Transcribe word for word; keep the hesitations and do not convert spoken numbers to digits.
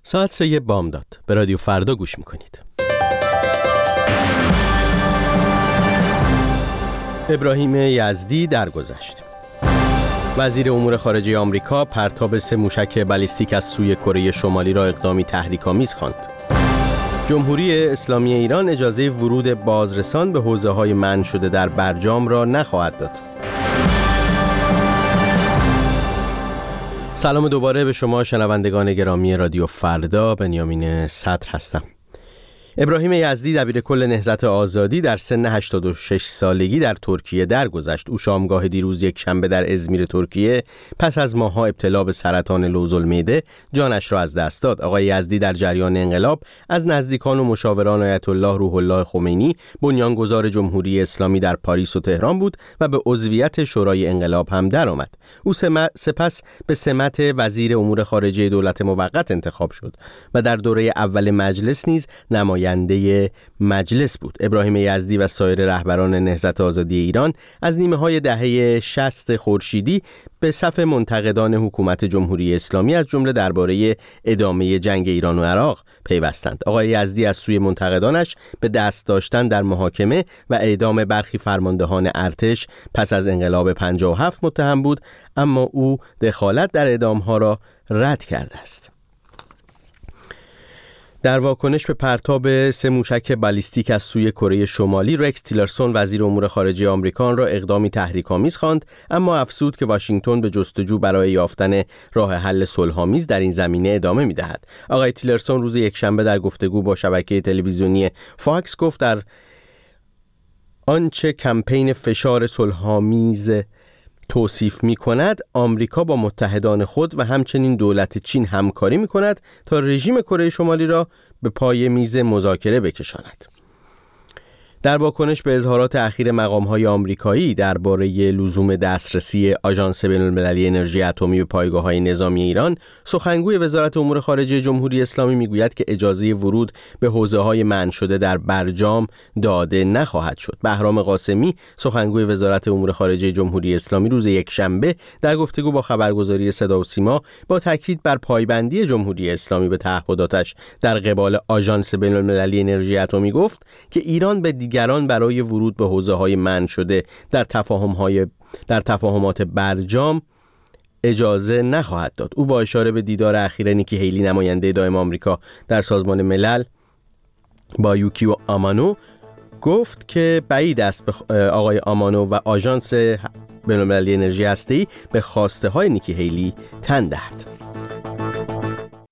ساعت سه بامداد به رادیو فردا گوش میکنید. ابراهیم یزدی درگذشت. وزیر امور خارجه آمریکا پرتاب سه موشک بالیستیک از سوی کره شمالی را اقدامی تحریک‌آمیز خواند. جمهوری اسلامی ایران اجازه ورود بازرسان به حوزه‌های منع شده در برجام را نخواهد داد. سلام دوباره به شما شنوندگان گرامی رادیو فردا. بنیامین صدر هستم. ابراهیم یزدی دبیرکل نهضت آزادی در سن هشتاد و شش سالگی در ترکیه درگذشت. او شامگاه دیروز یک شنبه در ازمیر ترکیه پس از ماه‌ها ابتلا به سرطان لوزالمعده جانش را از دست داد. آقای یزدی در جریان انقلاب از نزدیکان و مشاوران آیت الله روح الله خمینی بنیانگذار جمهوری اسلامی در پاریس و تهران بود و به عضویت شورای انقلاب هم درآمد. او سپس به سمت وزیر امور خارجه دولت موقت انتخاب شد و در دوره اول مجلس نیز نماینده ینده مجلس بود. ابراهیم یزدی و سایر رهبران نهضت آزادی ایران از نیمه های دهه شصت خورشیدی به صف منتقدان حکومت جمهوری اسلامی از جمله درباره ادامه جنگ ایران و عراق پیوستند. آقای یزدی از سوی منتقدانش به دست داشتن در محاکمه و اعدام برخی فرماندهان ارتش پس از انقلاب پنجاه و هفت متهم بود، اما او دخالت در اعدامها را رد کرده است. در واکنش به پرتاب سه موشک بالیستیک از سوی کره شمالی، رکس تیلرسون وزیر امور خارجه آمریکا را اقدامی تحریک‌آمیز خواند، اما افزود که واشنگتن به جستجو برای یافتن راه حل صلح‌آمیز در این زمینه ادامه می‌دهد. آقای تیلرسون روز یکشنبه در گفتگو با شبکه تلویزیونی فاکس گفت در آنچه کمپین فشار صلح‌آمیز توصیف می کند، آمریکا با متحدان خود و همچنین دولت چین همکاری می کند تا رژیم کره شمالی را به پای میز مذاکره بکشاند. در واکنش به اظهارات اخیر مقام‌های آمریکایی درباره لزوم دسترسی آژانس بین‌المللی انرژی اتمی به پایگاه‌های نظامی ایران، سخنگوی وزارت امور خارجه جمهوری اسلامی میگوید که اجازه ورود به حوزه‌های منع شده در برجام داده نخواهد شد. بهرام قاسمی، سخنگوی وزارت امور خارجه جمهوری اسلامی، روز یکشنبه در گفتگو با خبرگزاری صدا و سیما با تاکید بر پایبندی جمهوری اسلامی به تعهداتش در قبال آژانس بین‌المللی انرژی اتمی گفت که ایران به دیگران برای ورود به حوزه‌های منع شده در تفاهم‌های در تفاهمات برجام اجازه نخواهد داد. او با اشاره به دیدار اخیر نیکی هیلی نماینده دائم آمریکا در سازمان ملل با یوکیو آمانو گفت که بعید است آقای آمانو و آژانس بین‌المللی انرژی هسته‌ای به خواسته‌های نیکی هیلی تن دهد.